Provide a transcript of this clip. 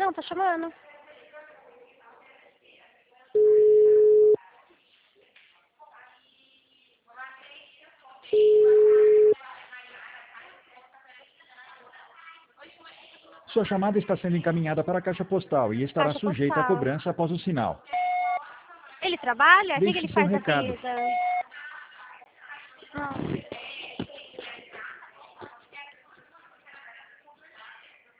Não, tá chamando. Sua chamada está sendo encaminhada para a caixa postal e estará Caixa sujeita a postal. cobrança após o sinal. Ele trabalha? O que Deixe ele seu faz da recado. vida? Ah.